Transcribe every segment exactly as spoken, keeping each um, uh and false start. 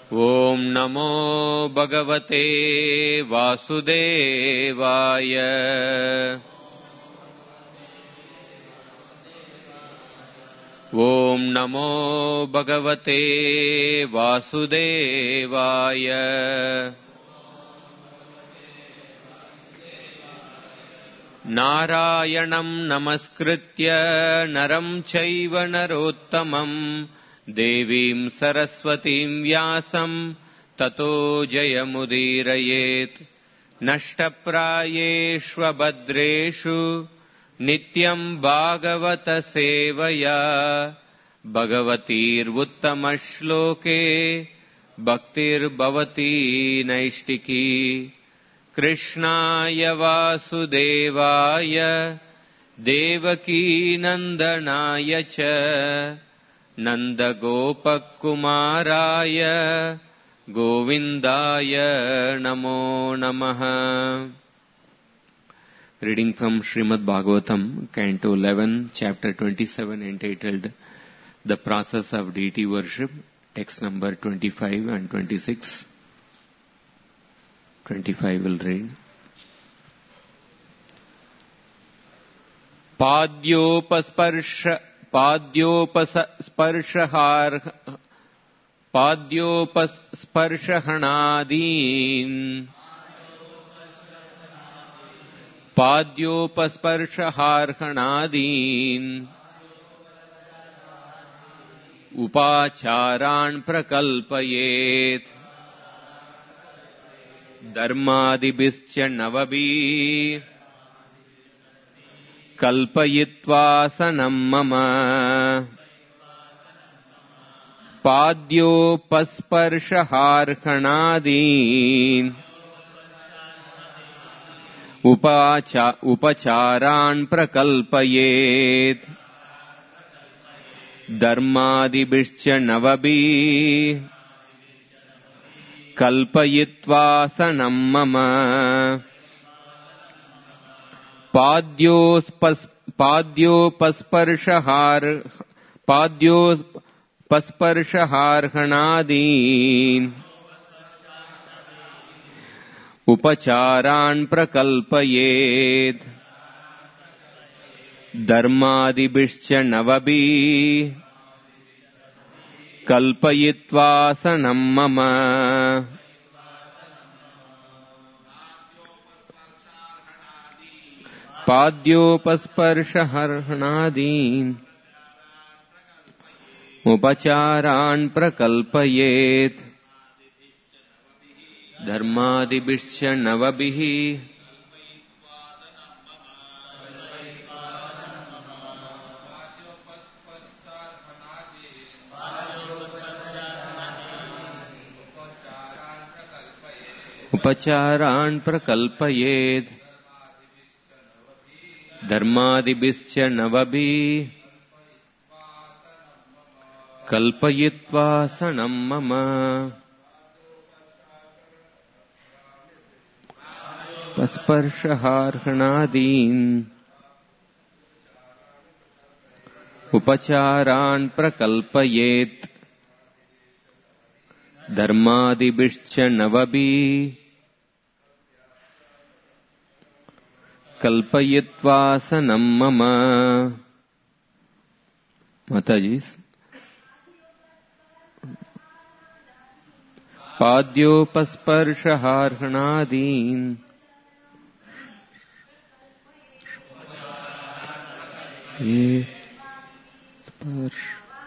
Om Namo Bhagavate Vasudevaya. Om Namo Bhagavate Vasudevaya. Narayanam Namaskritya Naram Chaiva Narottamam Devim Saraswatim Vyasam Tato Jayamudirayet. Nashtaprayeshva Badreshu Nityam Bhagavata Sevaya Bhagavatir Uttamashloke Bhaktir Bhavati Naishtiki. Krishnaya Vasudevaya Devaki Nandanaya Cha Nanda Gopakumaraya Govindaya Namo Namaha. Reading from Srimad Bhagavatam, Canto eleven, Chapter twenty-seven, entitled The Process of Deity Worship, text number twenty-five and twenty-six. twenty-five will read. Padyopasparsha Padyopasparshahar Padyopasparshahanadin Padyopasparshaharhanadin Upacharan prakalpayet Dharmadibhischa navabhi Kalpayitvasanam mama Padyopasparshaharkanadin Upacha, Upacharan prakalpayet Dharmadibhischa navabhi Kalpayitvasanam mama Padyos Padyopasparshahar Padyopasparshaharhanadin Upacharan prakalpayet Dharmadibhischa navabhi Kalpayitvasanam mama Padyopasparshaharhanadin Upacharan prakalpayet Dharmadibhischa navabhi Upacharan prakalpayet Dharmadibhischa navabhi Kalpayitvasanam mama Pasparshaharhanadin Upacharan prakalpayet Dharmadibhischa navabhi Kalpayitvasanam mama. Matajis. Padyopasparshaharhanadin Ye Sparsh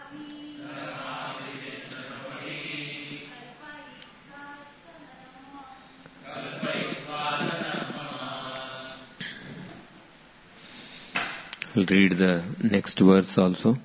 I'll read the next verse also.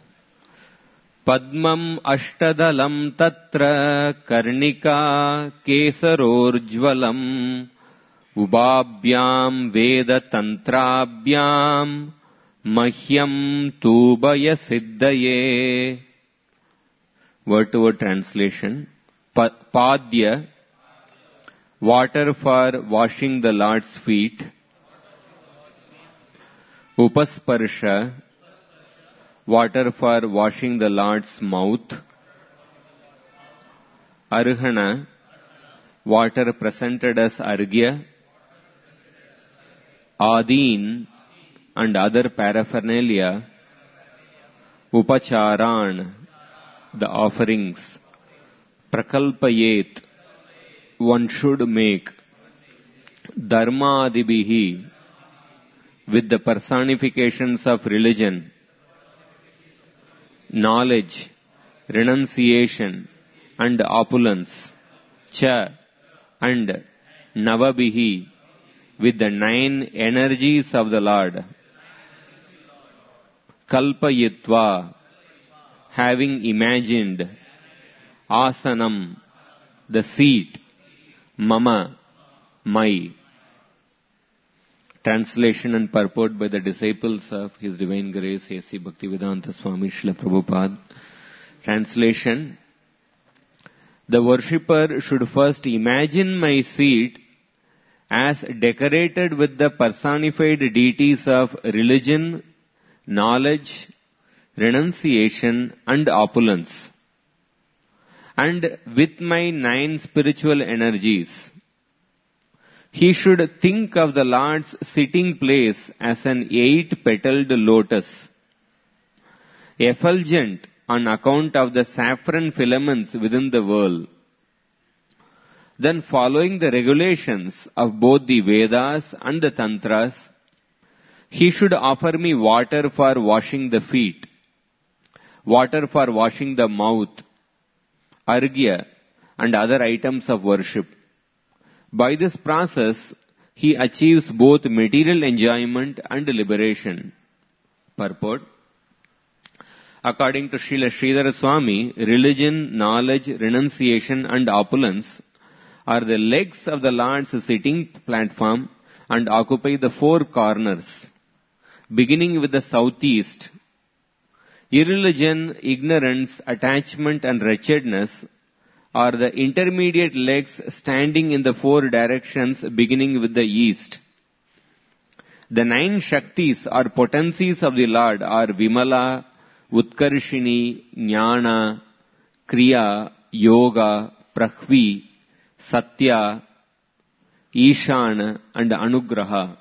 Padmam ashtadalam tatra karnika kesarorjvalam ubabhyam veda tantrabhyam mahyam tubaya siddhaye. Word to word translation. Padya, water for washing the Lord's feet. Upasparsha, water for washing the Lord's mouth. Arhana, water presented as Arghya, Adin and other paraphernalia, Upacharan, the offerings, Prakalpayet, one should make, Dharma Adibihi, with the personifications of religion, knowledge, renunciation, and opulence, Cha, and Navabihi, with the nine energies of the Lord, Kalpayitva, having imagined, Asanam, the seat, Mama, my. Translation and purport by the disciples of His Divine Grace A C Bhaktivedanta Swami Srila Prabhupada. Translation: the worshipper should first imagine my seat as decorated with the personified deities of religion, knowledge, renunciation and opulence, and with my nine spiritual energies. He should think of the Lord's sitting place as an eight-petaled lotus, effulgent on account of the saffron filaments within the whirl. Then, following the regulations of both the Vedas and the Tantras, he should offer me water for washing the feet, water for washing the mouth, arghya, and other items of worship. By this process, he achieves both material enjoyment and liberation. Purport: according to Srila Sridhara Swami, religion, knowledge, renunciation and opulence are the legs of the Lord's sitting platform and occupy the four corners, beginning with the southeast. Irreligion, ignorance, attachment and wretchedness are the intermediate legs standing in the four directions beginning with the east. The nine Shaktis or potencies of the Lord are Vimala, Utkarshini, Jnana, Kriya, Yoga, Prahvi, Satya, Ishana and Anugraha.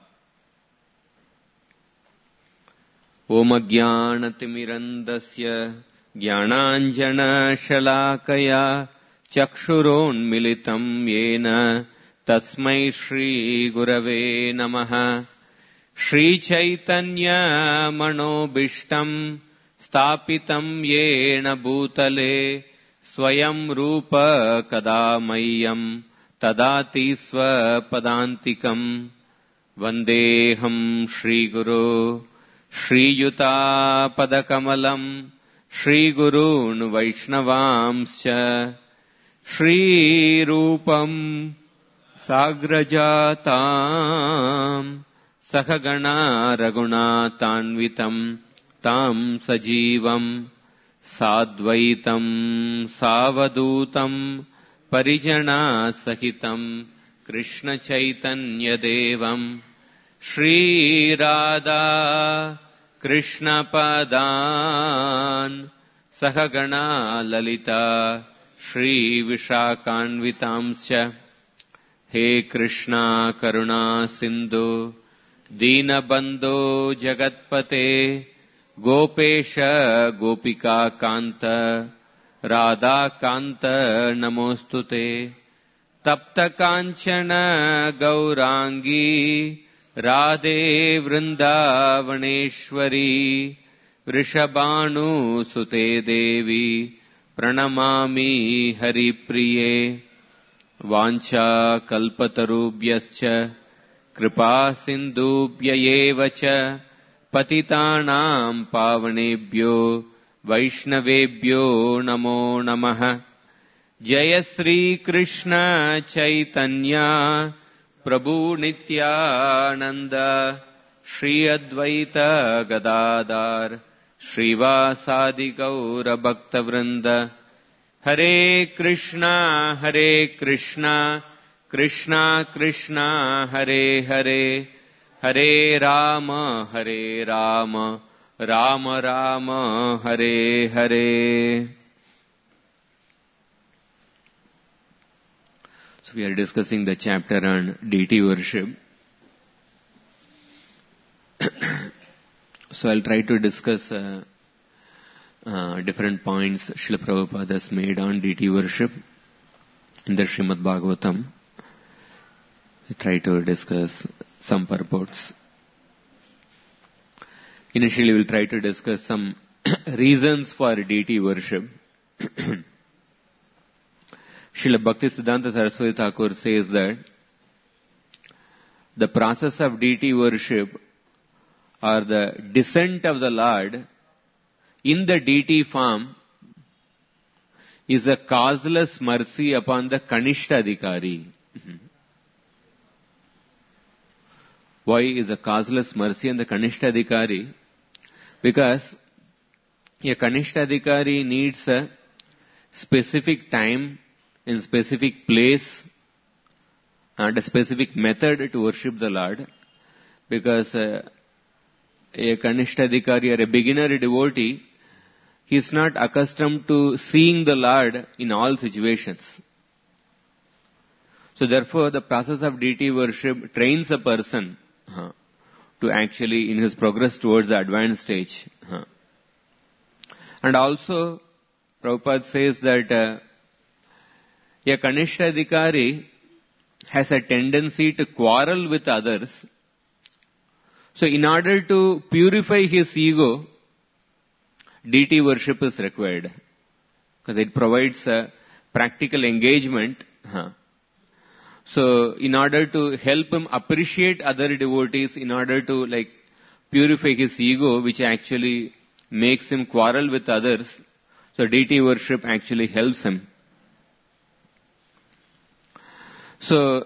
Om Ajnanatimirandasya Jnananjana Shalakaya Chakshuronmilitam Yena Tasmai Shri Gurave Namaha. Shri Chaitanya Manobishtam Stapitam Yena Bhutale Swayam Rupa Kadamayam Tadati Swapadantikam. Vandeham Shri Guru Shri Yuta Padakamalam Shri Gurun Vaishnavamscha Shri Rupam Sagrajatam Sahagana Raghunatanvitam Tam Sajivam Sadvaitam Savadutam Parijana Sahitam Krishna Chaitanya Devam Shri Radha Krishna Padan Sahagana Lalita Shri Vishakanvitamscha. He Krishna Karuna Sindhu Deenabandho Jagatpate Gopesha Gopika Kanta Radha Kanta Namostute Tapta Kanchana Gaurangi Radhe Vrindavaneshwari Vrishabhanu Sute Devi Pranamami Haripriye. Vancha kalpatarubhyascha kripa sindubhyayevacha patitanam pavanebhyo vaishnavebhyo namo namaha. Jaya Sri Krishna Chaitanya Prabhu Nityananda Shri Advaita Gadadhar Shrivasadi Gaura Bhakta Vrinda. Hare Krishna, Hare Krishna, Krishna Krishna, Hare Hare, Hare Rama, Hare Rama, Rama Rama, Hare Hare. we are discussing the chapter on deity worship. So I'll try to discuss uh, uh, different points Srila Prabhupada has made on deity worship in the Srimad Bhagavatam. I'll try to discuss some purports. Initially we'll try to discuss some reasons for deity worship. Srila Bhaktisiddhanta Saraswati Thakur says that the process of deity worship or the descent of the Lord in the deity form is a causeless mercy upon the Kanishta Adhikari. Why is a causeless mercy on the Kanishta Adhikari? Because a Kanishta Adhikari needs a specific time in specific place and a specific method to worship the Lord, because uh, a Kanishta Adhikari or a beginner devotee, he is not accustomed to seeing the Lord in all situations. So therefore the process of deity worship trains a person uh, to actually in his progress towards the advanced stage. Uh. And also Prabhupada says that uh, a Kanishta Adhikari has a tendency to quarrel with others. So in order to purify his ego, deity worship is required, because it provides a practical engagement. Huh. So in order to help him appreciate other devotees, in order to like purify his ego, which actually makes him quarrel with others, so deity worship actually helps him. So,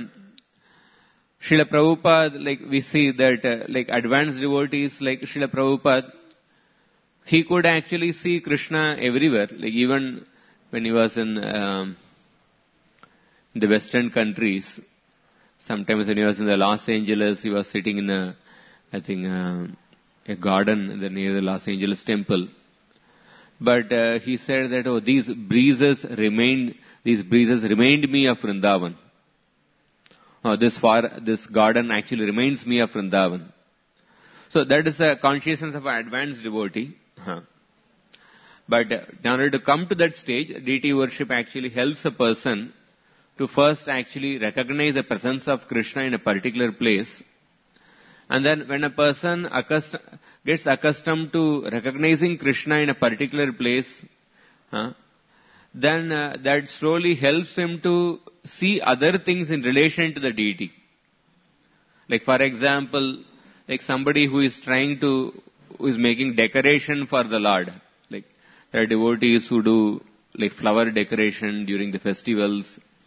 Srila Prabhupada, like we see that uh, like advanced devotees like Srila Prabhupada, he could actually see Krishna everywhere. Like even when he was in um, the Western countries, sometimes when he was in the Los Angeles, he was sitting in a, I think, uh, a garden near the Los Angeles temple. But uh, he said that, oh, these breezes remained, these breezes remind me of Vrindavan. Oh, this far, this garden actually reminds me of Vrindavan. So that is a consciousness of an advanced devotee. Huh. But uh, in order to come to that stage, deity worship actually helps a person to first actually recognize the presence of Krishna in a particular place. And then when a person accust- gets accustomed to recognizing Krishna in a particular place, huh, then uh, that slowly helps him to see other things in relation to the deity. Like for example, like somebody who is trying to, who is making decoration for the Lord. Like there are devotees who do like flower decoration during the festivals.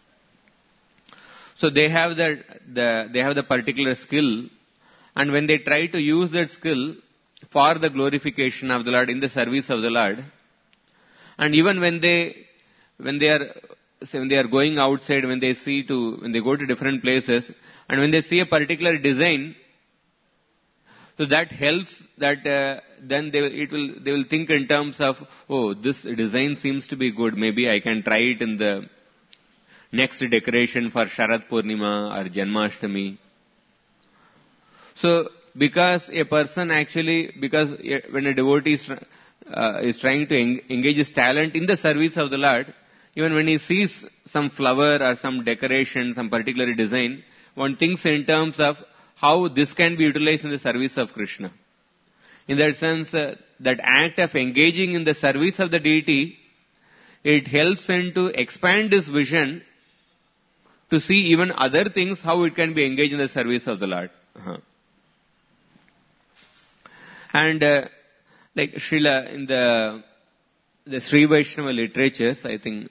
So they have the, the they have the particular skill, and when they try to use that skill for the glorification of the Lord, in the service of the Lord, and even when they when they are when they are going outside, when they see to when they go to different places, and when they see a particular design, so that helps that uh, then they it will they will think in terms of, oh, this design seems to be good, maybe I can try it in the next decoration for Sharad Purnima or Janmashtami. So because a person actually, because when a devotee is, uh, is trying to en- engage his talent in the service of the Lord, even when he sees some flower or some decoration, some particular design, one thinks in terms of how this can be utilized in the service of Krishna. In that sense, uh, that act of engaging in the service of the deity, it helps him to expand his vision to see even other things, how it can be engaged in the service of the Lord. Uh-huh. And uh, like Srila in the the Sri Vaishnava literatures, I think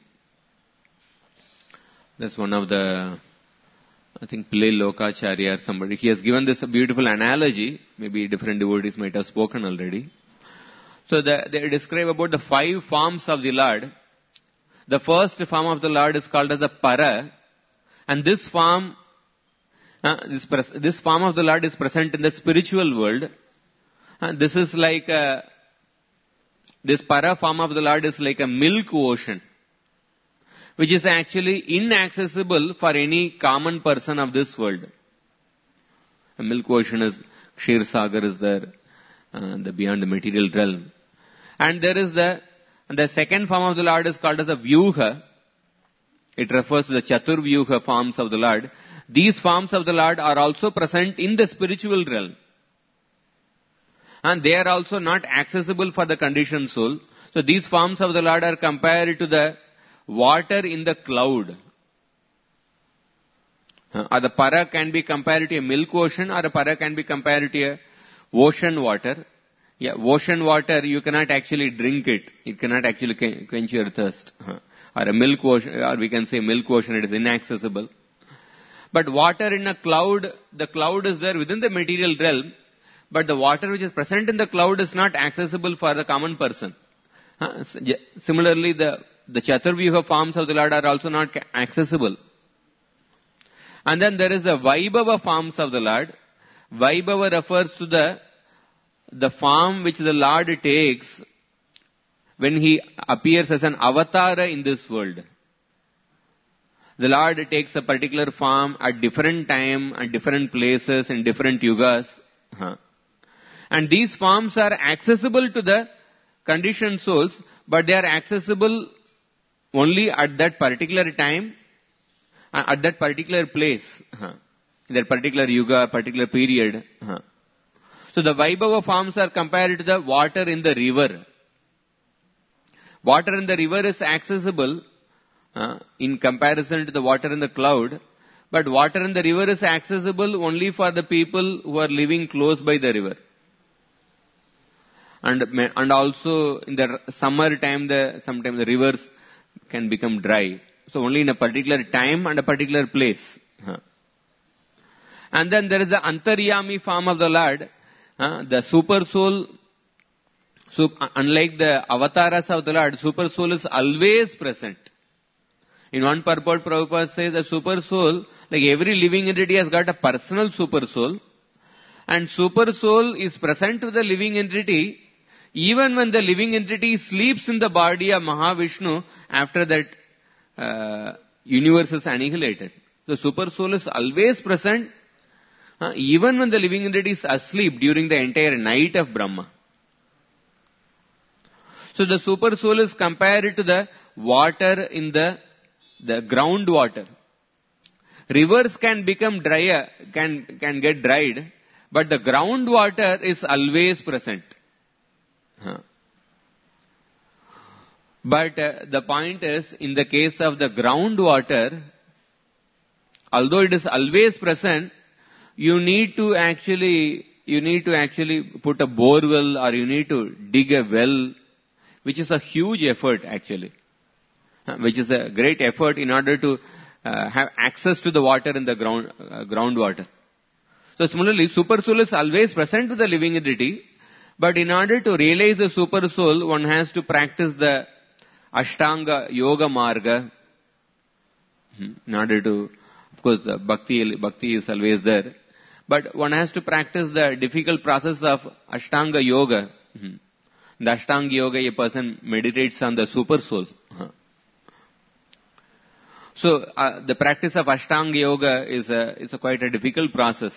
that's one of the, I think Pillai Lokacharya or somebody, he has given this a beautiful analogy. Maybe different devotees might have spoken already. So the, they describe about the five forms of the Lord. The first form of the Lord is called as the Para, and this form, uh, this, pres- this form of the Lord is present in the spiritual world. And this is like a, this para form of the Lord is like a milk ocean. which is actually inaccessible for any common person of this world. A milk ocean is, Kshir Sagar is there, uh, the beyond the material realm. And there is the, the second form of the Lord is called as a Vyuha. It refers to the Chatur Vyuha forms of the Lord. These forms of the Lord are also present in the spiritual realm. And they are also not accessible for the conditioned soul. So these forms of the Lord are compared to the water in the cloud. Uh, or the para can be compared to a milk ocean, or a para can be compared to a ocean water. Yeah, ocean water, you cannot actually drink it. It cannot actually quench your thirst. Uh, or a milk ocean, or we can say milk ocean, it is inaccessible. But water in a cloud, the cloud is there within the material realm, but the water which is present in the cloud is not accessible for the common person. Uh, similarly, the, the Chaturvyuha forms of the Lord are also not accessible. And then there is the Vaibhava forms of the Lord. Vaibhava refers to the, the form which the Lord takes when He appears as an avatar in this world. The Lord takes a particular form at different time, at different places, in different yugas. Huh. And these forms are accessible to the conditioned souls, but they are accessible only at that particular time, at that particular place, huh. in that particular yuga, particular period. Huh. So the Vaibhava forms are compared to the water in the river. Water in the river is accessible uh, in comparison to the water in the cloud, but water in the river is accessible only for the people who are living close by the river. And and also in the summer time, the sometimes the rivers can become dry. So only in a particular time and a particular place. Huh. And then there is the Antaryami form of the Lord, uh, the super soul. So, unlike the avatars of the Lord, super soul is always present. In one purport, Prabhupada says the super soul, like every living entity has got a personal super soul, and super soul is present to the living entity even when the living entity sleeps in the body of Mahavishnu after that uh, universe is annihilated. The super soul is always present uh, even when the living entity is asleep during the entire night of Brahma. So the super soul is compared to the water in the, the groundwater. Rivers can become drier, can, can get dried, but the groundwater is always present. Huh. But uh, the point is, in the case of the groundwater, although it is always present, you need to actually, you need to actually put a borewell or you need to dig a well, which is a huge effort actually, uh, which is a great effort in order to uh, have access to the water in the ground, uh, groundwater. So similarly, super soul is always present to the living entity, but in order to realize the super soul, one has to practice the Ashtanga Yoga Marga. In order to, of course, the bhakti, bhakti is always there, but one has to practice the difficult process of Ashtanga Yoga. In the Ashtanga Yoga, a person meditates on the super soul. So, uh, the practice of Ashtanga Yoga is a, is a quite a difficult process.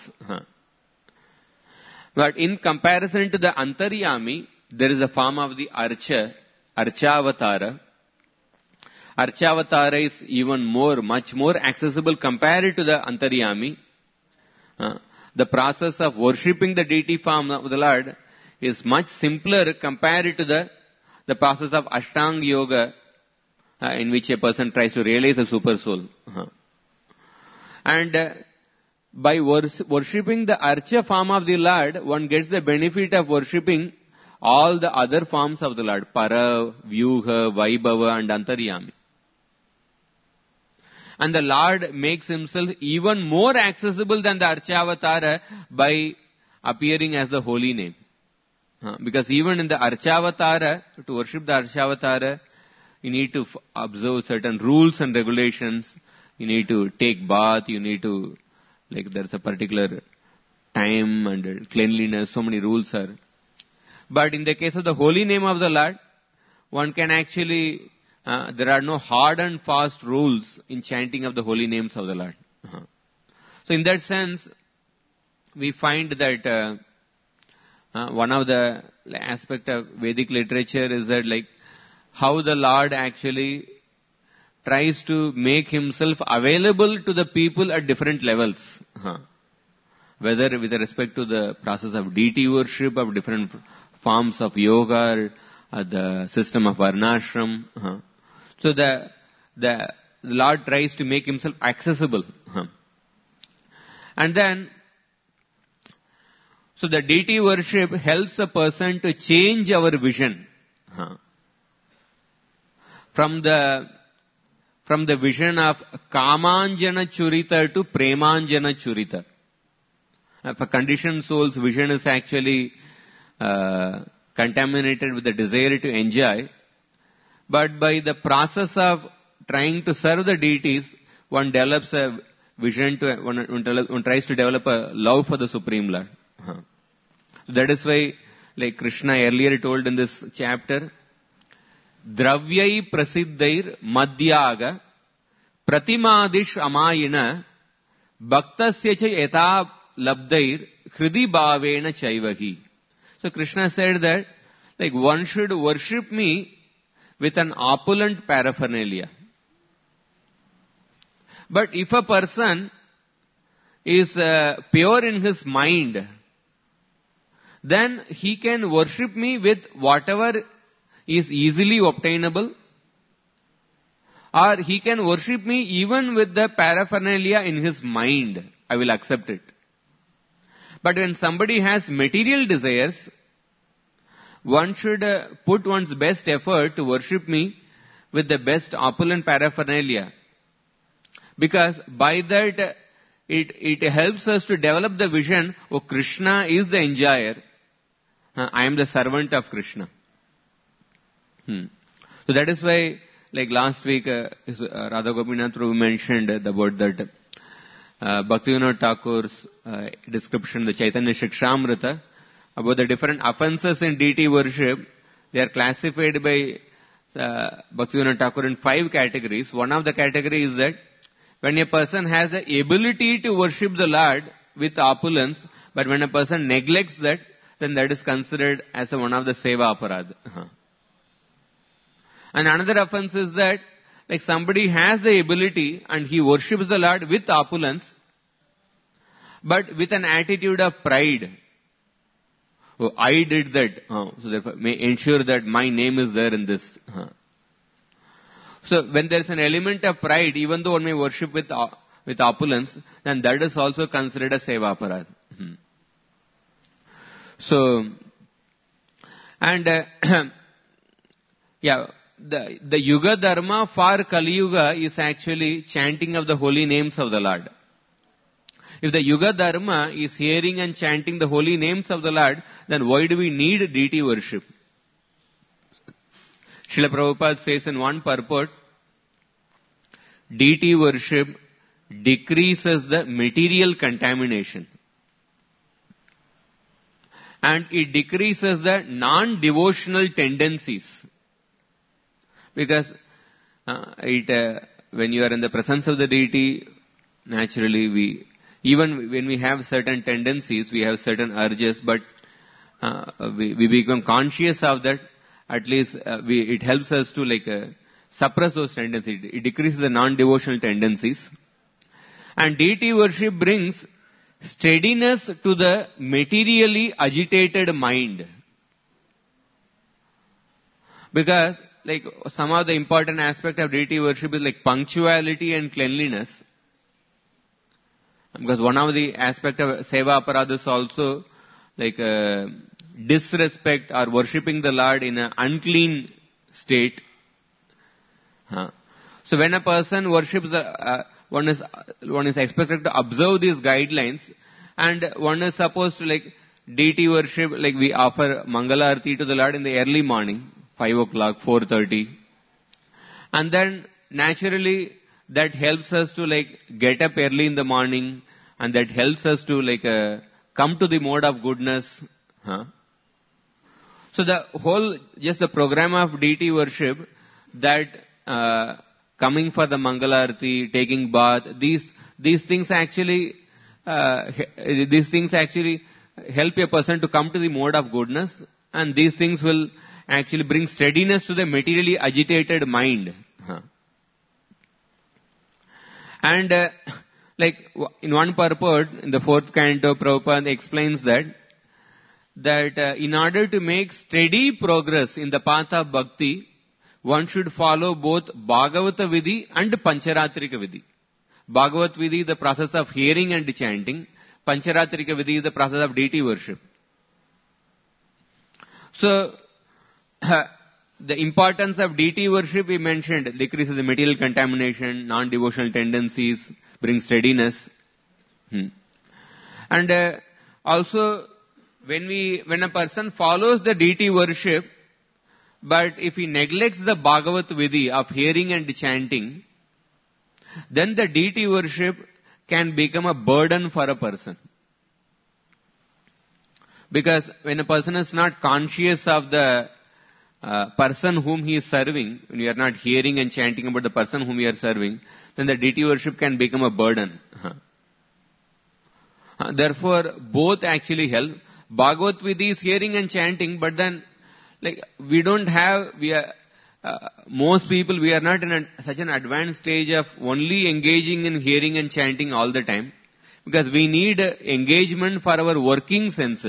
But in comparison to the Antaryami, there is a form of the Archa, Archavatara. Archavatara is even more, much more accessible compared to the Antaryami. Uh, the process of worshipping the deity form of the Lord is much simpler compared to the, the process of Ashtanga Yoga, uh, in which a person tries to realize the super soul. Uh-huh. And uh, by wors- worshipping the Archa form of the Lord, one gets the benefit of worshipping all the other forms of the Lord, Para, Vyuha, Vaibhava and Antaryami. And the Lord makes himself even more accessible than the Archavatara by appearing as the holy name. Uh, because even in the Archavatara, to worship the Archavatara, you need to f- observe certain rules and regulations. You need to take bath, you need to, like there's a particular time and cleanliness, so many rules are. But in the case of the holy name of the Lord, one can actually uh, there are no hard and fast rules in chanting of the holy names of the Lord. Uh-huh. So in that sense, we find that uh, uh, one of the aspect of Vedic literature is that like how the Lord actually tries to make himself available to the people at different levels. Uh-huh. Whether with respect to the process of deity worship, of different forms of yoga, or the system of varnashram. Uh-huh. So the, the the Lord tries to make himself accessible. Uh-huh. And then, so the deity worship helps a person to change our vision. Uh-huh. From the from the vision of Kamanjana Churita to Premanjana Churita. If a conditioned soul's vision is actually uh, contaminated with the desire to enjoy, but by the process of trying to serve the deities, one develops a vision to, one, one, one tries to develop a love for the Supreme Lord. Uh-huh. So that is why, like Krishna earlier told in this chapter, Dravyai prasiddhair madhyaga pratimadish amayina bhaktasya cha yata labdair hridi bhavena chaivahi. So Krishna said that, like, one should worship me with an opulent paraphernalia. But if a person is uh, pure in his mind, then he can worship me with whatever is easily obtainable, or he can worship me even with the paraphernalia in his mind. I will accept it. But when somebody has material desires, one should uh, put one's best effort to worship me with the best opulent paraphernalia. Because by that, uh, it, it helps us to develop the vision, oh, Krishna is the enjoyer. Uh, I am the servant of Krishna. Hmm. So that is why, like last week, uh, uh, Radha Gopinath Prabhu mentioned uh, about that uh, Bhaktivinoda Thakur's uh, description, the Chaitanya Shikshamrita, about the different offenses in deity worship. They are classified by uh, Bhaktivinoda Thakur in five categories. One of the categories is that when a person has the ability to worship the Lord with opulence, but when a person neglects that, then that is considered as a, one of the seva aparad. Uh-huh. And another offense is that, like somebody has the ability and he worships the Lord with opulence, but with an attitude of pride. Oh, I did that. Oh, so therefore may ensure that my name is there in this. Uh. So when there is an element of pride, even though one may worship with uh, with opulence, then that is also considered a seva aparad. Hmm. So, and uh, yeah, the the Yuga Dharma for Kali Yuga is actually chanting of the holy names of the Lord. If the Yuga Dharma is hearing and chanting the holy names of the Lord, then why do we need deity worship? Srila Prabhupada says in one purport, deity worship decreases the material contamination. And it decreases the non-devotional tendencies. Because uh, it, uh, when you are in the presence of the deity, naturally we, even when we have certain tendencies, we have certain urges, but uh, we, we become conscious of that. At least uh, we, it helps us to like uh, suppress those tendencies. It decreases the non-devotional tendencies. And deity worship brings steadiness to the materially agitated mind. Because like some of the important aspect of deity worship is like punctuality and cleanliness. Because one of the aspect of seva aparad is also like uh, disrespect or worshipping the Lord in an unclean state. Huh. So when a person worships, the, uh, one is one is expected to observe these guidelines, and one is supposed to like deity worship, like we offer Mangala Arati to the Lord in the early morning, five o'clock, four thirty, and then naturally that helps us to like get up early in the morning, and that helps us to like uh, come to the mode of goodness. Huh? So the whole, just the program of deity worship, that uh, coming for the Mangalarti, taking bath, these, these things actually, uh, these things actually help a person to come to the mode of goodness, and these things will actually bring steadiness to the materially agitated mind. Huh. And uh, like in one purport, in the fourth canto, Prabhupada explains that that uh, in order to make steady progress in the path of bhakti, one should follow both Bhagavata Vidhi and Pancharatrika Vidhi. Bhagavat Vidhi, the process of hearing and chanting. Pancharatrika Vidhi is the process of deity worship. So, the importance of deity worship we mentioned, decreases the material contamination, non-devotional tendencies, brings steadiness. Hmm. And uh, also, when we, when a person follows the deity worship, but if he neglects the Bhagavat Vidhi of hearing and chanting, then the deity worship can become a burden for a person. Because when a person is not conscious of the uh, person whom he is serving, when you are not hearing and chanting about the person whom you are serving, then the deity worship can become a burden. Uh, therefore, both actually help. Bhagavat Vidhi is hearing and chanting, but then, like, we don't have, we are, uh, most people, we are not in a, such an advanced stage of only engaging in hearing and chanting all the time, because we need uh, engagement for our working senses.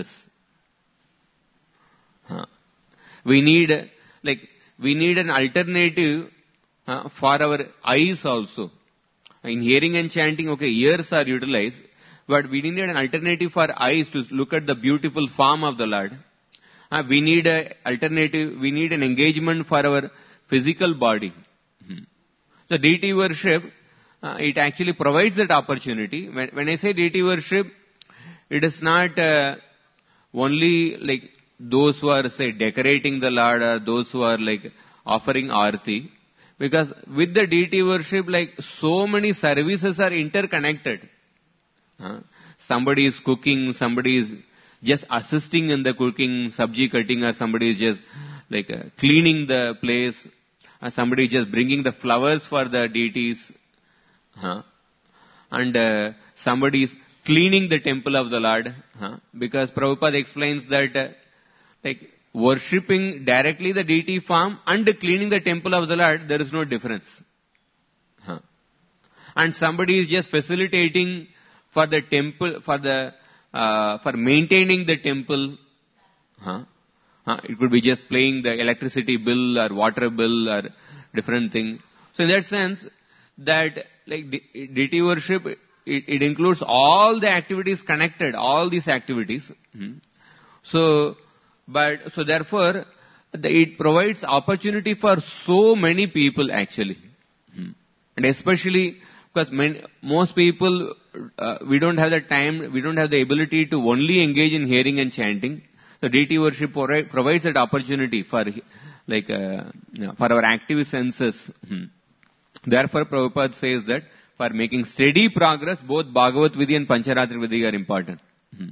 Huh. We need, uh, like, we need an alternative uh, for our eyes also. In hearing and chanting, okay, ears are utilized, but we need an alternative for eyes to look at the beautiful form of the Lord. Uh, we need an alternative, we need an engagement for our physical body. Hmm. So deity worship, uh, it actually provides that opportunity. When, when I say deity worship, it is not uh, only like those who are, say, decorating the Lord or those who are like offering arti. Because with the deity worship, like so many services are interconnected. Uh, somebody is cooking, somebody is just assisting in the cooking, sabji cutting, or somebody is just like uh, cleaning the place, or somebody is just bringing the flowers for the deities, uh, and uh, somebody is cleaning the temple of the Lord, uh, because Prabhupada explains that uh, like worshipping directly the deity form and cleaning the temple of the Lord, there is no difference. Uh, and somebody is just facilitating for the temple, for the, uh, for maintaining the temple. Huh? Huh? It could be just paying the electricity bill or water bill or different thing. So in that sense, that like de- deity worship, it, it includes all the activities connected, all these activities. Hmm. So, but, so therefore, the, it provides opportunity for so many people actually. Hmm. And especially, because many, most people, uh, we don't have the time, we don't have the ability to only engage in hearing and chanting. So deity worship provides that opportunity for, like, uh, for our active senses. Hmm. Therefore, Prabhupada says that for making steady progress, both Bhagavat Vidhi and Pancharatri Vidhi are important. Hmm.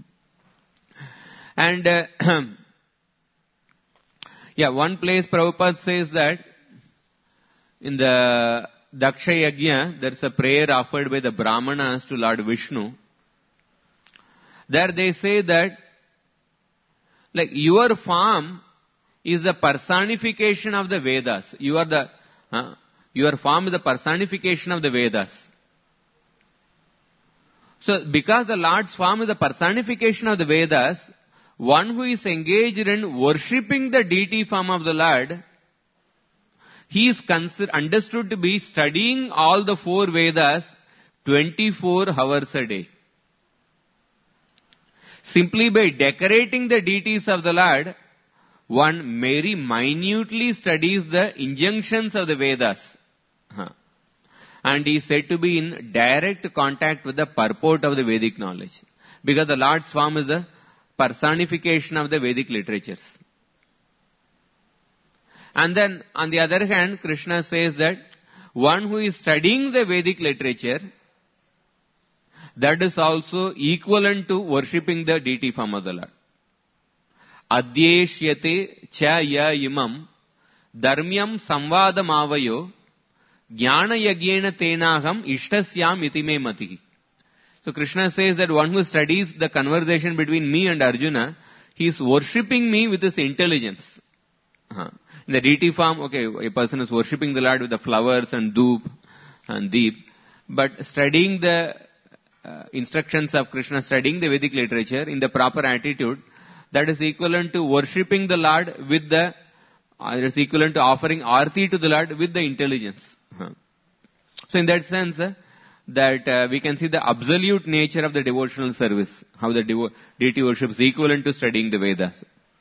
And, uh, yeah, one place Prabhupada says that in the Daksha Yajna, there is a prayer offered by the Brahmanas to Lord Vishnu. There they say that, like, your form is the personification of the Vedas. You are the, uh, your form is the personification of the Vedas. So, because the Lord's form is the personification of the Vedas, one who is engaged in worshipping the deity form of the Lord, he is consider, understood to be studying all the four Vedas twenty-four hours a day. Simply by decorating the deities of the Lord, one very minutely studies the injunctions of the Vedas. Huh. And he is said to be in direct contact with the purport of the Vedic knowledge. Because the Lord's form is the personification of the Vedic literatures. And then, on the other hand, Krishna says that one who is studying the Vedic literature, that is also equivalent to worshipping the deity form of the Lord. Adyeshyate cha ya imam dharmyam samvadam avayo Jnana yagyena tenaham ishtasyam iti me matihi. So Krishna says that one who studies the conversation between me and Arjuna, he is worshipping me with his intelligence. Uh, in the deity form, okay, a person is worshipping the Lord with the flowers and dhoop and deep, but studying the uh, instructions of Krishna, studying the Vedic literature in the proper attitude, that is equivalent to worshipping the Lord with the, uh, it is equivalent to offering arti to the Lord with the intelligence. Uh. So in that sense, uh, that uh, we can see the absolute nature of the devotional service, how the devo- deity worship is equivalent to studying the Vedas.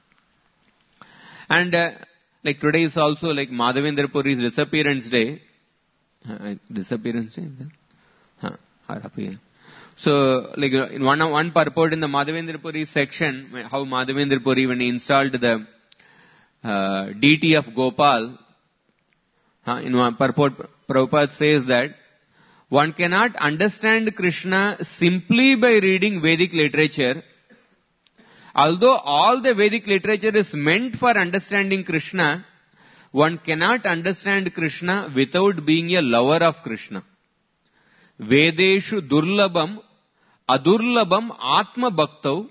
And uh, like today is also like Madhavendra Puri's disappearance day. Uh, disappearance day? Huh, so like in one, one purport in the Madhavendra Puri section, how Madhavendra Puri, when he installed the uh, deity of Gopal, uh, in one purport Prabhupada says that one cannot understand Krishna simply by reading Vedic literature. Although all the Vedic literature is meant for understanding Krishna, one cannot understand Krishna without being a lover of Krishna. Vedeshu durlabam adurlabam atma bhaktau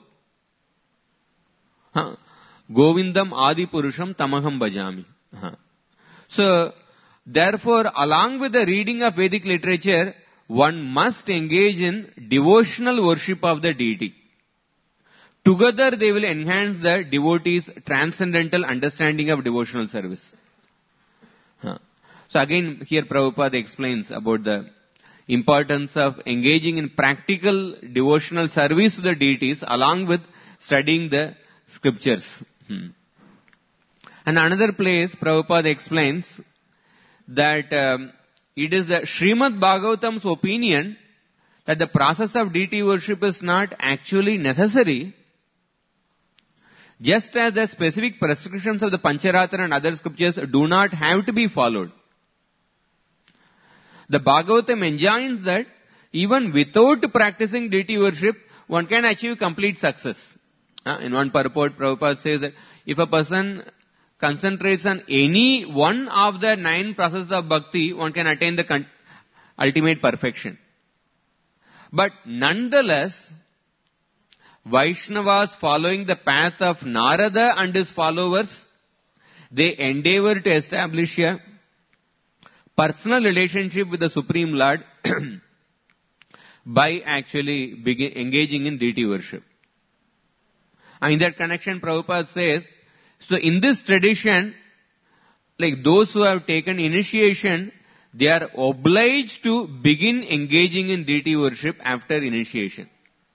huh, govindam adi purusham tamaham bhajami. Huh. So, therefore, along with the reading of Vedic literature, one must engage in devotional worship of the deity. Together they will enhance the devotee's transcendental understanding of devotional service. Huh. So again, here Prabhupada explains about the importance of engaging in practical devotional service to the deities along with studying the scriptures. Hmm. And another place, Prabhupada explains that um, it is the Srimad Bhagavatam's opinion that the process of deity worship is not actually necessary, just as the specific prescriptions of the Pancharatra and other scriptures do not have to be followed. The Bhagavatam enjoins that even without practicing deity worship, one can achieve complete success. Uh, in one purport, Prabhupada says that if a person concentrates on any one of the nine processes of bhakti, one can attain the con- ultimate perfection. But nonetheless, Vaishnavas following the path of Narada and his followers, they endeavor to establish a personal relationship with the Supreme Lord by actually begin, engaging in deity worship. And in that connection, Prabhupada says, so in this tradition, like those who have taken initiation, they are obliged to begin engaging in deity worship after initiation.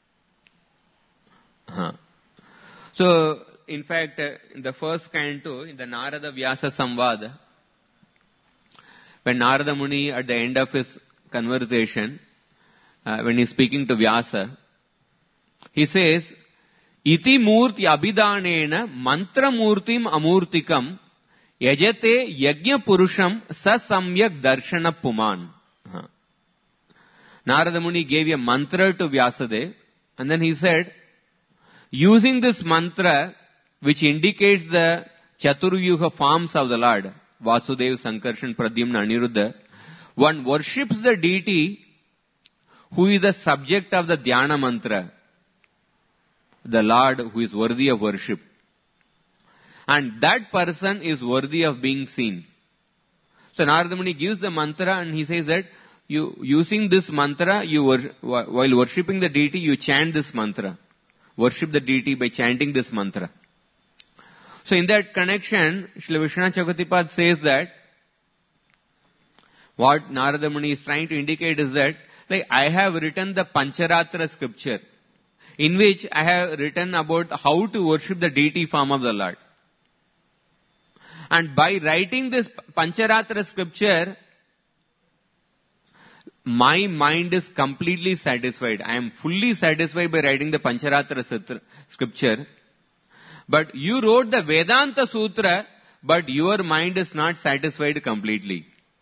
Huh. So, in fact, uh, in the first canto, in the Narada Vyasa Samvada, when Narada Muni at the end of his conversation, uh, when he is speaking to Vyasa, he says, Iti murti abhidanena mantra murtim amurtikam yajate yajna purusham sasamyak darshana puman. Huh. Narada Muni gave a mantra to Vyasadeva, and then he said, using this mantra, which indicates the Chaturvyuha forms of the Lord, Vasudeva, Sankarshan, Pradyumna, Aniruddha, one worships the deity who is the subject of the Dhyana mantra, the Lord who is worthy of worship. And that person is worthy of being seen. So Narada Muni gives the mantra and he says that you, using this mantra, you wor- while worshipping the deity, you chant this mantra. Worship the deity by chanting this mantra. So in that connection, Srila Vishwanath Chakravartipad says that what Narada Muni is trying to indicate is that, like, I have written the Pancharatra scripture, in which I have written about how to worship the deity form of the Lord. And by writing this Pancharatra scripture, my mind is completely satisfied. I am fully satisfied by writing the Pancharatra scripture. But you wrote the Vedanta Sutra, but your mind is not satisfied completely.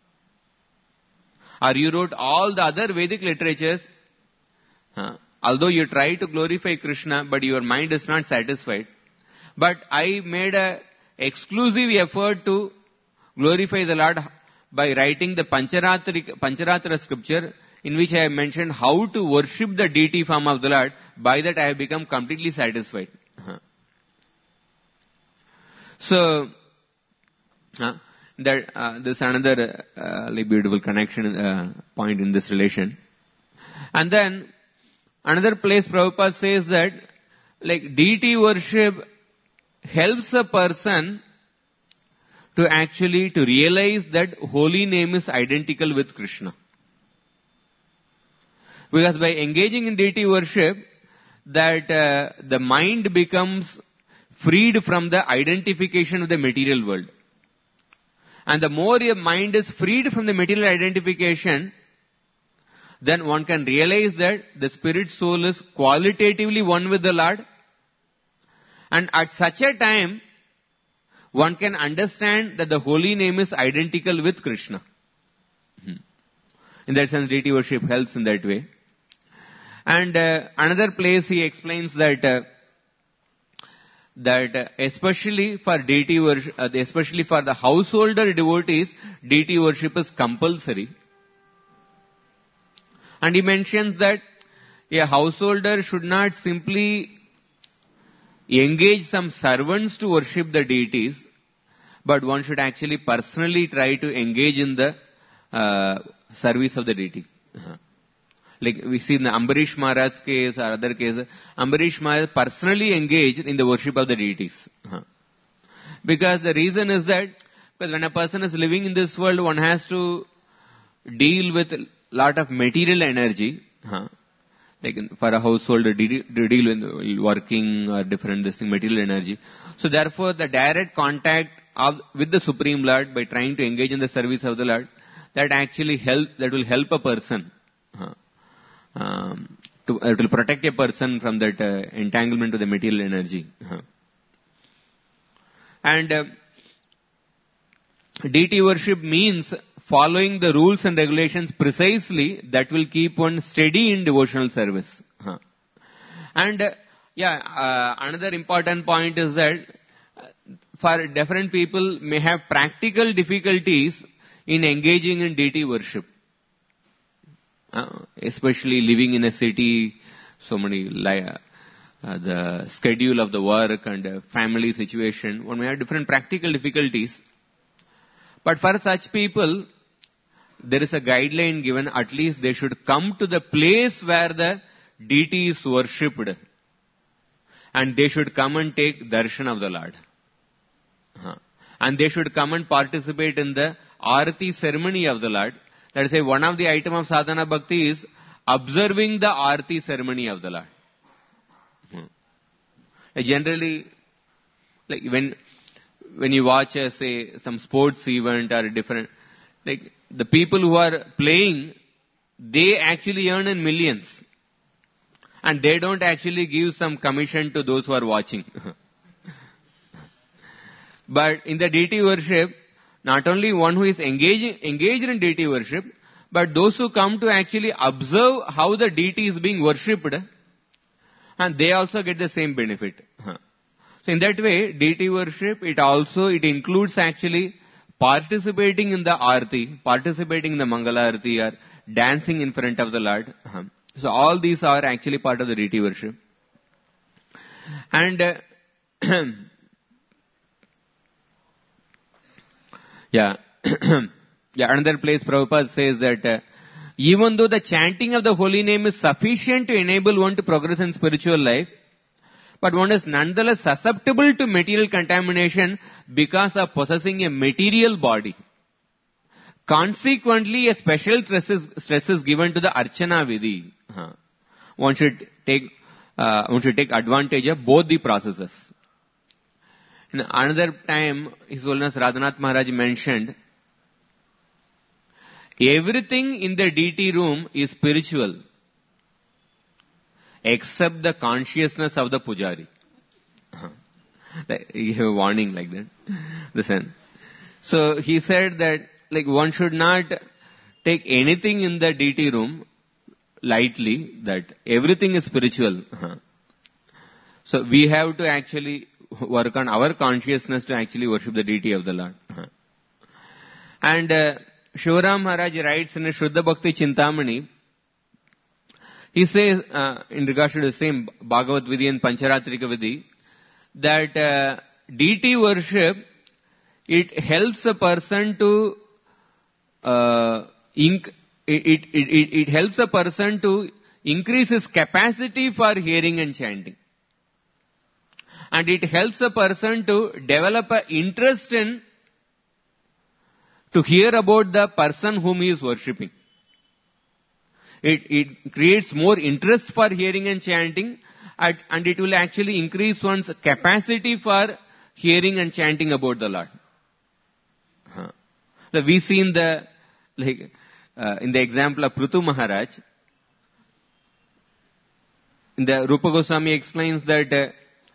Or you wrote all the other Vedic literatures, huh? Although you try to glorify Krishna, but your mind is not satisfied. But I made a exclusive effort to glorify the Lord by writing the Pancharatra, Pancharatra scripture, in which I have mentioned how to worship the deity form of the Lord. By that I have become completely satisfied. Uh-huh. So, uh, that uh, this is another uh, like beautiful connection uh, point in this relation. And then another place Prabhupada says that like deity worship helps a person to actually to realize that holy name is identical with Krishna. Because by engaging in deity worship, that uh, the mind becomes freed from the identification of the material world. And the more your mind is freed from the material identification, then one can realize that the spirit soul is qualitatively one with the Lord. And at such a time, one can understand that the holy name is identical with Krishna. In that sense, deity worship helps in that way. And uh, another place he explains that uh, that uh, especially for deity worship, uh, especially for the householder devotees, deity worship is compulsory. And he mentions that a householder should not simply engage some servants to worship the deities, but one should actually personally try to engage in the uh, service of the deity. Uh-huh. Like we see in the Ambarish Maharaj's case or other cases, Ambarish Maharaj personally engaged in the worship of the deities. Uh-huh. Because the reason is that, because when a person is living in this world, one has to deal with a lot of material energy. Uh-huh. Like for a householder, to deal with working or different this thing, material energy. So therefore, the direct contact of, with the Supreme Lord by trying to engage in the service of the Lord, that actually help, that will help a person. Uh-huh. Um, to, uh, it will protect a person from that uh, entanglement to the material energy. Uh-huh. And uh, deity worship means following the rules and regulations precisely that will keep one steady in devotional service. Uh-huh. And uh, yeah, uh, another important point is that uh, for different people may have practical difficulties in engaging in deity worship. Uh, especially living in a city, so many, uh, uh, the schedule of the work and uh, family situation, one may have different practical difficulties. But for such people, there is a guideline given, at least they should come to the place where the deity is worshipped. And they should come and take darshan of the Lord. Uh-huh. And they should come and participate in the Arati ceremony of the Lord. That is, say, one of the item of sadhana bhakti is observing the Arati ceremony of the Lord. Hmm. Like generally, like when when you watch, uh, say, some sports event or a different, like the people who are playing, they actually earn in millions, and they don't actually give some commission to those who are watching. But in the deity worship, not only one who is engaging, engaged in deity worship, but those who come to actually observe how the deity is being worshipped, and they also get the same benefit. So in that way, deity worship, it also, it includes actually participating in the Arati, participating in the Mangala Arati, or dancing in front of the Lord. So all these are actually part of the deity worship. And uh, yeah, yeah. Another place Prabhupada says that uh, even though the chanting of the holy name is sufficient to enable one to progress in spiritual life, but one is nonetheless susceptible to material contamination because of possessing a material body. Consequently, a special stress is, stress is given to the Archana Vidhi. Huh. One should take uh, one should take advantage of both the processes. In another time, His Holiness Radhanath Maharaj mentioned, everything in the deity room is spiritual, except the consciousness of the pujari. You have a warning like that. Listen. So he said that like one should not take anything in the deity room lightly, that everything is spiritual. So we have to actually work on our consciousness to actually worship the deity of the Lord. And uh, Shivaram Maharaj writes in Shuddha Bhakti Chintamani, he says, uh, in regards to the same Bhagavad Vidhi and Pancharatrika Vidhi, that uh, deity worship, it helps a person to, uh, inc- it, it, it, it helps a person to increase his capacity for hearing and chanting. And it helps a person to develop an interest in, to hear about the person whom he is worshipping. It, it creates more interest for hearing and chanting, and, and it will actually increase one's capacity for hearing and chanting about the Lord. Huh. So we see in the, like, uh, in the example of Prithu Maharaj, in the Rupa Goswami explains that, uh,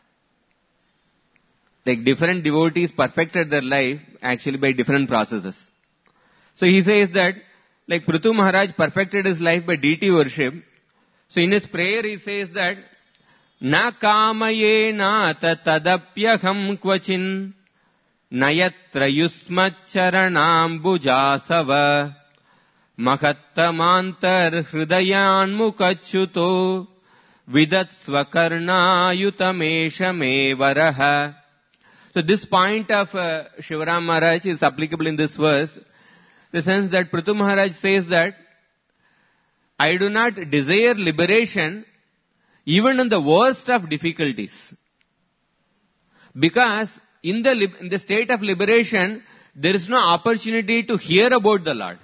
like different devotees perfected their life actually by different processes. So he says that, like Prithu Maharaj perfected his life by deity worship. So in his prayer he says that, Na kamaye na tadapyaham kvachin nayatra yusmat charanam bujasava mahattamantar hridayan mukachyuto vidat svakarna yutamesha varaha. So this point of uh, Shivaram Maharaj is applicable in this verse. The sense that Prithu Maharaj says that, I do not desire liberation even in the worst of difficulties. Because in the, in the state of liberation, there is no opportunity to hear about the Lord.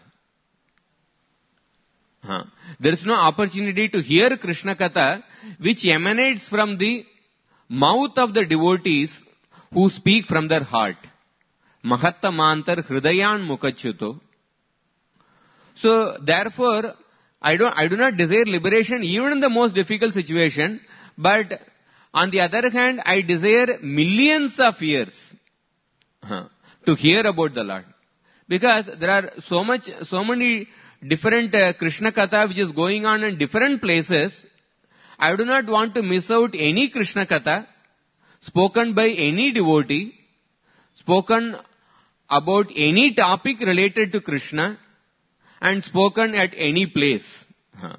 Huh. There is no opportunity to hear Krishna Katha, which emanates from the mouth of the devotees who speak from their heart. Mahattamantar hridayan mukachyuto. So therefore, I don't, I do not desire liberation even in the most difficult situation, but on the other hand, I desire millions of years huh, to hear about the Lord. Because there are so much, so many different uh, Krishna Katha which is going on in different places. I do not want to miss out any Krishna Katha spoken by any devotee, spoken about any topic related to Krishna, and spoken at any place. Huh.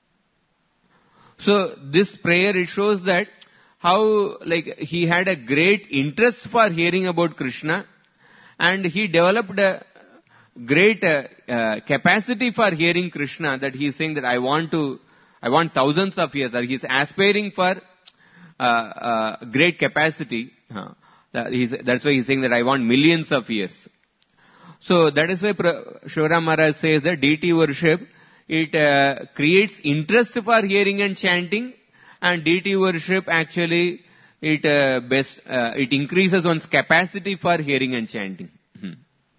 So this prayer, it shows that how like he had a great interest for hearing about Krishna, and he developed a great uh, uh, capacity for hearing Krishna, that he is saying that I want to, I want thousands of years, that he is aspiring for uh, uh, great capacity. Huh. That he's, that's why he is saying that I want millions of years. So that is why Shivaram Maharaj says that deity worship, it uh, creates interest for hearing and chanting, and deity worship actually, it uh, best, uh, it increases one's capacity for hearing and chanting. Hmm.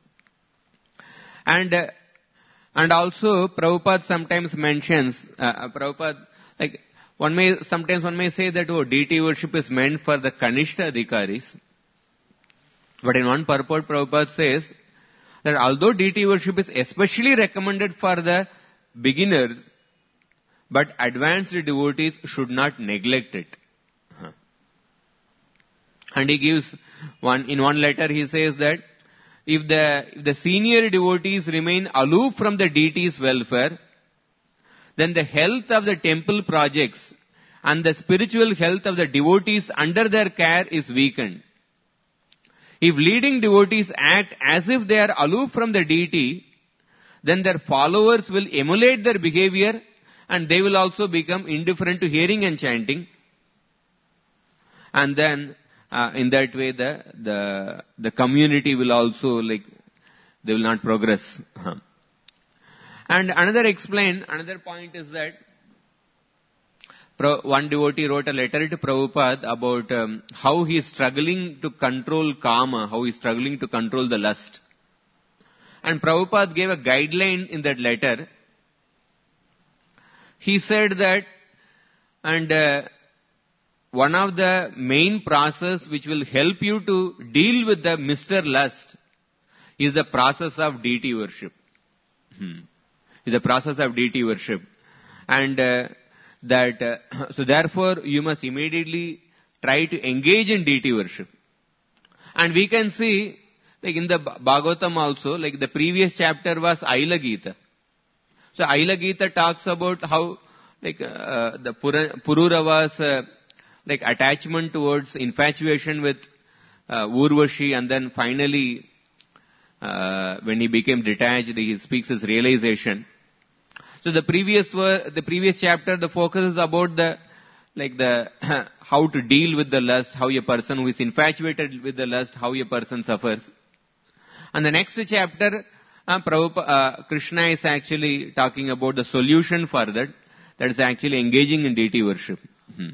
And, uh, and also Prabhupada sometimes mentions, uh, Prabhupada, like, one may, sometimes one may say that, oh, deity worship is meant for the Kanishta Adhikaris. But in one purport, Prabhupada says, that although deity worship is especially recommended for the beginners, but advanced devotees should not neglect it. Huh. And he gives one, in one letter he says that, if the, if the senior devotees remain aloof from the deity's welfare, then the health of the temple projects and the spiritual health of the devotees under their care is weakened. If leading devotees act as if they are aloof from the deity, then their followers will emulate their behavior, and they will also become indifferent to hearing and chanting. And then, uh, in that way, the, the, the community will also, like, they will not progress. Huh. And another explain, another point is that, one devotee wrote a letter to Prabhupada about um, how he is struggling to control kama, how he is struggling to control the lust. And Prabhupada gave a guideline in that letter. He said that, and uh, one of the main process which will help you to deal with the Mister Lust is the process of deity worship. Hmm. Is the process of deity worship. And uh, that, uh, so therefore you must immediately try to engage in deity worship. And we can see like in the Bhagavatam also, like the previous chapter was Aila Gita. So Aila Gita talks about how like uh, the Pura, Pururava's uh, like attachment towards infatuation with uh, Urvashi, and then finally uh, when he became detached, he speaks his realization. So the previous were, the previous chapter, the focus is about the like the how to deal with the lust, how a person who is infatuated with the lust, how a person suffers. And the next chapter, uh, Prabhupada, uh, Krishna is actually talking about the solution for that. That is actually engaging in deity worship. Hmm.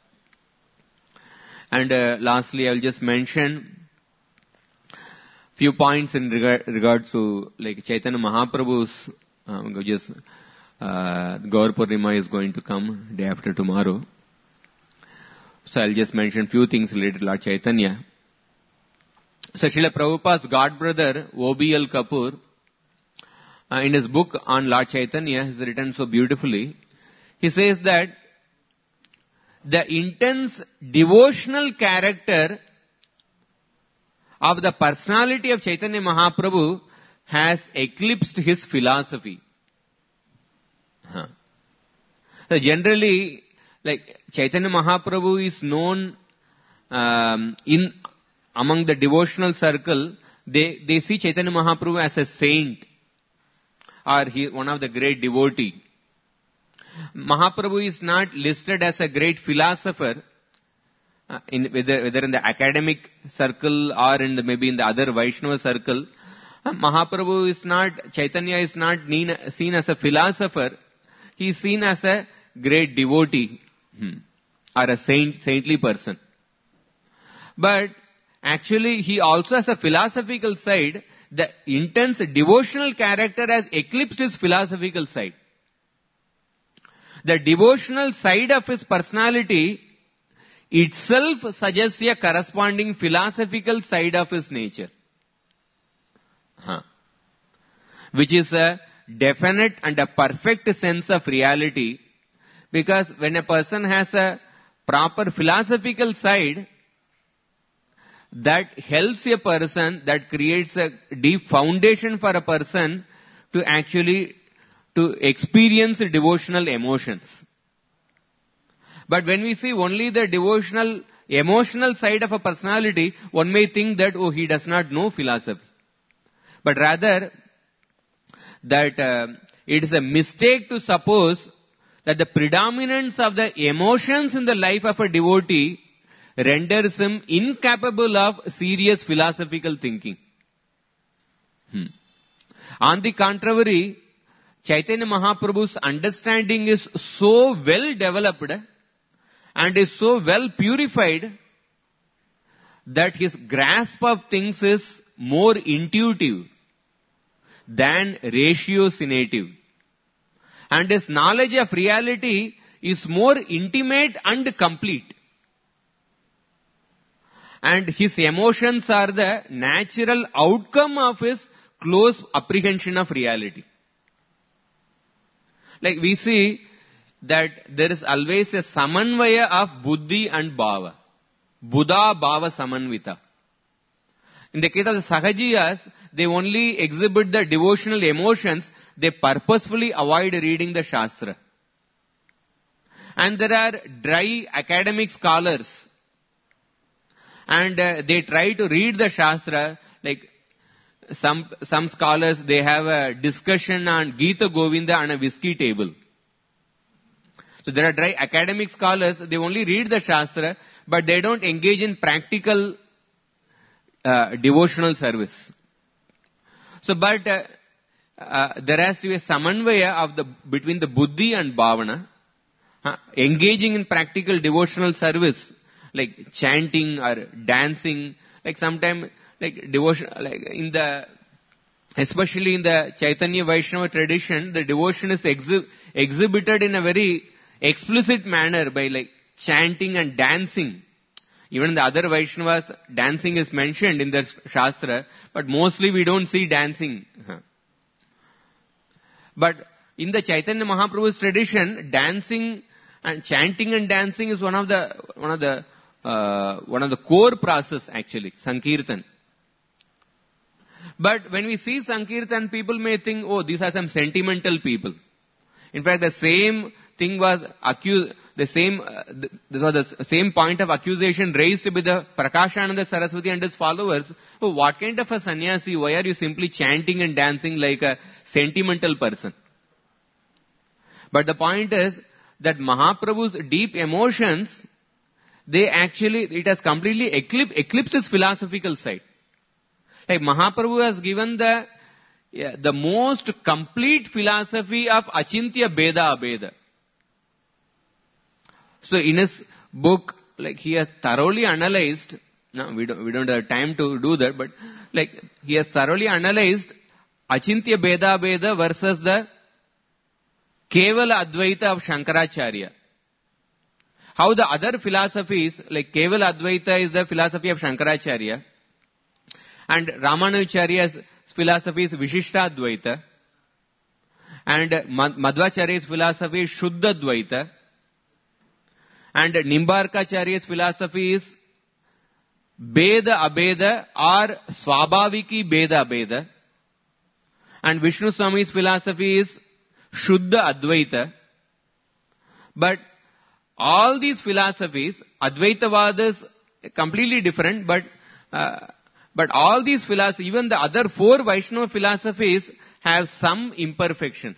And uh, lastly, I will just mention few points in regard, regard to like Chaitanya Mahaprabhu's, uh, just uh, Gaur Purnima is going to come day after tomorrow. So I'll just mention few things related to Lord Chaitanya. So Srila Prabhupada's god brother, O B L Kapoor, uh, in his book on Lord Chaitanya, has written so beautifully. He says that the intense devotional character of the personality of Chaitanya Mahaprabhu has eclipsed his philosophy. Huh. So generally, like Chaitanya Mahaprabhu is known um, in among the devotional circle, they, they see Chaitanya Mahaprabhu as a saint or he one of the great devotee. Mahaprabhu is not listed as a great philosopher, uh, in whether whether in the academic circle or in the, maybe in the other Vaishnava circle. Uh, Mahaprabhu is not, Chaitanya is not seen as a philosopher. He is seen as a great devotee hmm, or a saint, saintly person. But actually, he also has a philosophical side. The intense devotional character has eclipsed his philosophical side. The devotional side of his personality itself suggests a corresponding philosophical side of his nature. Huh. Which is a definite and a perfect sense of reality. Because when a person has a proper philosophical side, that helps a person, that creates a deep foundation for a person to actually to experience devotional emotions. But when we see only the devotional, emotional side of a personality, one may think that, oh, he does not know philosophy. But rather, that uh, it is a mistake to suppose that the predominance of the emotions in the life of a devotee renders him incapable of serious philosophical thinking. Hmm. On the contrary, Chaitanya Mahaprabhu's understanding is so well developed and is so well purified that his grasp of things is more intuitive than ratiocinative. And his knowledge of reality is more intimate and complete. And his emotions are the natural outcome of his close apprehension of reality. Like we see that there is always a samanvaya of buddhi and bhava. Buddha bhava samanvita. In the case of the Sahajiyas, they only exhibit the devotional emotions. They purposefully avoid reading the Shastra. And there are dry academic scholars. And uh, they try to read the Shastra, like some some scholars, they have a discussion on Gita Govinda on a whiskey table. So there are dry academic scholars, they only read the Shastra, but they don't engage in practical uh, devotional service. So, but uh, uh, there has to be a samanvaya of the between the buddhi and bhavana, uh, engaging in practical devotional service, like chanting or dancing, like sometimes like devotion, like in the, especially in the Chaitanya Vaishnava tradition, the devotion is exhi- exhibited in a very explicit manner by like chanting and dancing. Even in the other Vaishnavas, dancing is mentioned in the Shastra, but mostly we don't see dancing. But in the Chaitanya Mahaprabhu's tradition, dancing and chanting and dancing is one of the one of the uh, one of the core process actually, Sankirtan. But when we see Sankirtan, people may think, oh, these are some sentimental people. In fact, the same thing was accused, the same, uh, this was the same point of accusation raised by the Prakashananda Saraswati and his followers. Oh, what kind of a sannyasi? Why are you simply chanting and dancing like a sentimental person? But the point is that Mahaprabhu's deep emotions, they actually, it has completely eclipsed, eclipsed his philosophical side. Like Mahaprabhu has given the, yeah, the most complete philosophy of Achintya Beda Abeda. So in his book, like he has thoroughly analyzed, no, we don't, we don't have time to do that, but like he has thoroughly analyzed Achintya Beda Abeda versus the Kevala Advaita of Shankaracharya. How the other philosophies, like Kevala Advaita is the philosophy of Shankaracharya, and Ramanujacharya's philosophy is Vishishta Advaita, and Madhvacharya's philosophy is Shuddha Advaita, and Nimbarkacharya's philosophy is Beda Abeda or Swabhaviki Beda Abeda, and Vishnu Swami's philosophy is Shuddha Advaita. But all these philosophies, Advaitavada is completely different, but uh, but all these philosophies, even the other four Vaishnava philosophies, have some imperfections.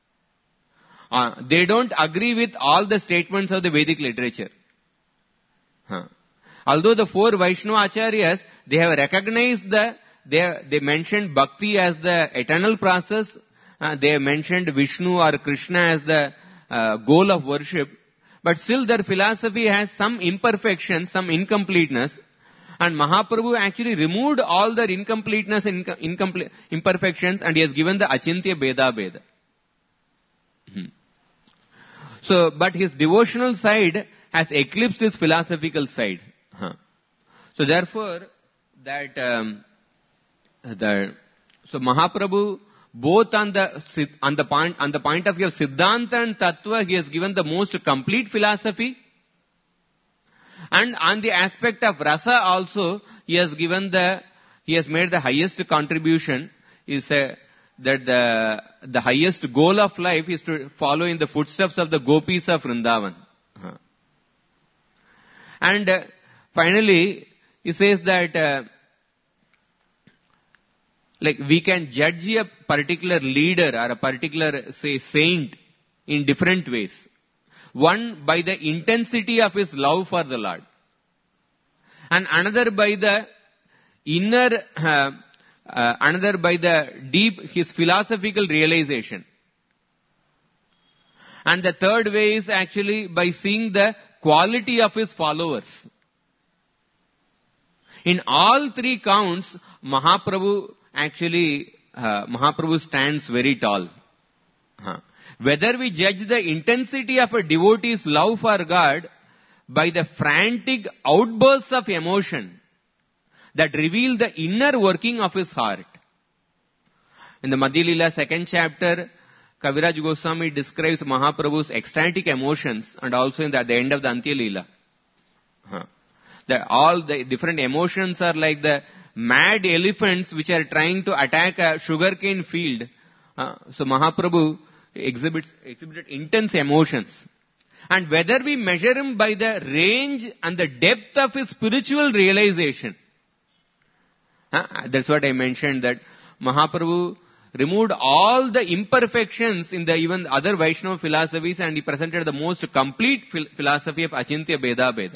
Uh, they don't agree with all the statements of the Vedic literature. Huh. Although the four Vaishnava acharyas, they have recognized the, they, they mentioned Bhakti as the eternal process, uh, they have mentioned Vishnu or Krishna as the uh, goal of worship, but still their philosophy has some imperfections, some incompleteness, and Mahaprabhu actually removed all their incompleteness and incomple- imperfections, and he has given the Achintya Beda Beda. Hmm. So, but his devotional side has eclipsed his philosophical side. Huh. So therefore, that, um, the, so Mahaprabhu, both on the, on the point, on the point of view of Siddhanta and Tattva, he has given the most complete philosophy. And on the aspect of Rasa also, he has given the, he has made the highest contribution, is a, that the, the highest goal of life is to follow in the footsteps of the gopis of Vrindavan. Uh-huh. And uh, finally, he says that, uh, like we can judge a particular leader or a particular, say, saint in different ways. One by the intensity of his love for the Lord, and another by the inner, uh, uh, another by the deep, his philosophical realization. And the third way is actually by seeing the quality of his followers. In all three counts, Mahaprabhu actually, uh, Mahaprabhu stands very tall. Huh. Whether we judge the intensity of a devotee's love for God by the frantic outbursts of emotion that reveal the inner working of his heart. In the Madhya Leela second chapter, Kaviraj Goswami describes Mahaprabhu's ecstatic emotions, and also in the, at the end of the Antya Leela. Huh. That all the different emotions are like the mad elephants which are trying to attack a sugarcane field. Uh, so Mahaprabhu exhibits exhibited intense emotions. And whether we measure him by the range and the depth of his spiritual realization, uh, that's what I mentioned, that Mahaprabhu removed all the imperfections in the even other Vaishnava philosophies, and he presented the most complete phil- philosophy of Achintya Beda Beda.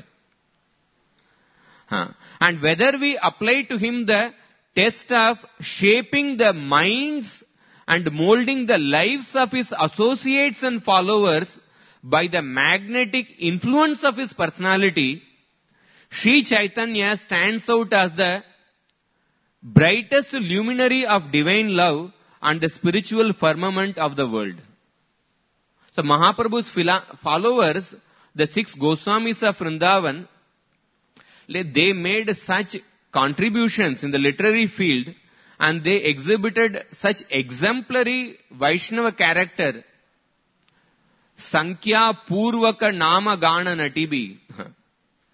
Uh, and whether we apply to him the test of shaping the minds and molding the lives of his associates and followers by the magnetic influence of his personality, Sri Chaitanya stands out as the brightest luminary of divine love and the spiritual firmament of the world. So Mahaprabhu's philo- followers, the six Goswamis of Vrindavan, they made such contributions in the literary field, and they exhibited such exemplary Vaishnava character. Sankhya Purvaka Nama Gana Natibi,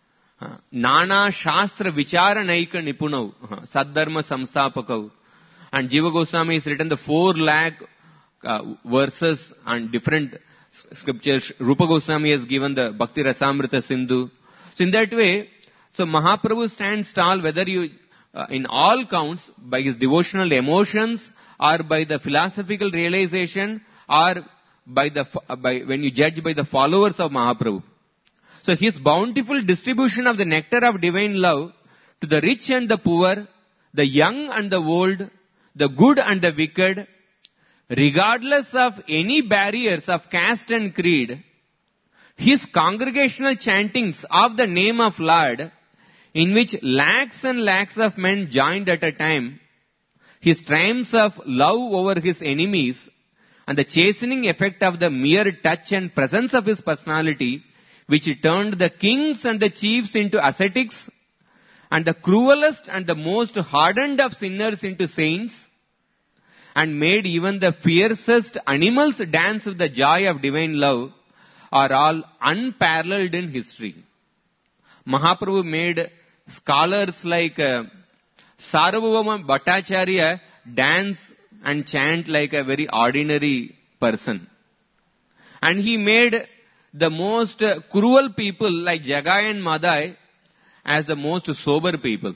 Nana Shastra Vichara Naika Nipunav, Saddharma Samstapakav. And Jiva Goswami has written the four lakh uh, verses and different scriptures. Rupa Goswami has given the Bhakti Rasamrita Sindhu. So in that way, so Mahaprabhu stands tall whether you, uh, in all counts, by his devotional emotions or by the philosophical realization or by the, by, when you judge by the followers of Mahaprabhu. So his bountiful distribution of the nectar of divine love to the rich and the poor, the young and the old, the good and the wicked, regardless of any barriers of caste and creed, his congregational chantings of the name of Lord, in which lakhs and lakhs of men joined at a time, his triumphs of love over his enemies, and the chastening effect of the mere touch and presence of his personality, which turned the kings and the chiefs into ascetics, and the cruelest and the most hardened of sinners into saints, and made even the fiercest animals dance with the joy of divine love, are all unparalleled in history. Mahaprabhu made scholars like uh, Sarvabhauma Bhattacharya dance and chant like a very ordinary person. And he made the most uh, cruel people like Jagai and Madai as the most sober people.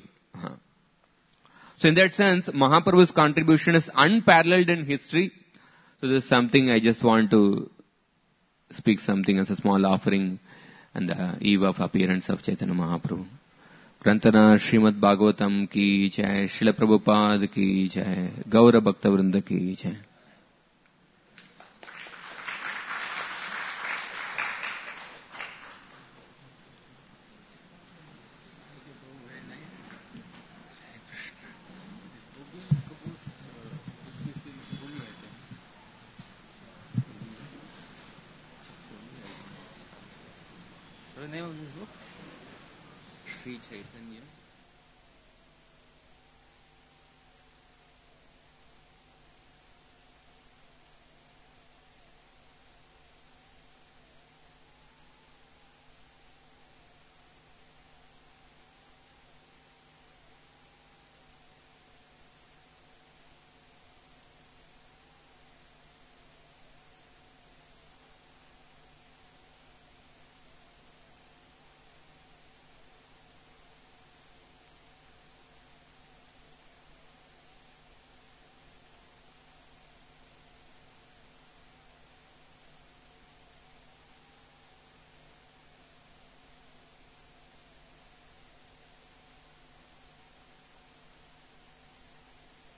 So in that sense, Mahaprabhu's contribution is unparalleled in history. So this is something I just want to speak something as a small offering on the eve of appearance of Chaitanya Mahaprabhu. Grantana Srimad Bhagavatam ki jai, Srila Prabhupada ki jai, Gaura Bhakta Vrinda ki jai. What's the name of this book? Sri Chaitanya.